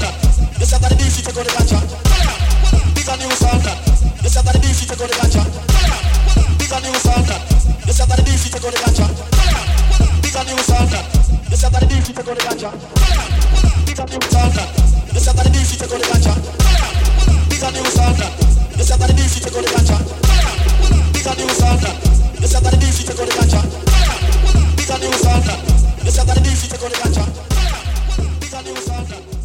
that. Yes, I got the beef, you take all the ganja. Big on you sound that. Yes, I got the beef, you take all the ganja. Big on you sound that. Yes, I got the beef, you take all the ganja. Big on you sound that. Yes, I got the beef, you take all the ganja. Big on you sound that. Yes, I got the beef, you take all the ganja. Big on you sound that. Yes, I got the beef, you take all the ganja. Big on you sound that. Yes, I got the beef, you take all the ganja. Big on you sound that. Yes, I got the beef, you take all the ganja. Big on you sound that.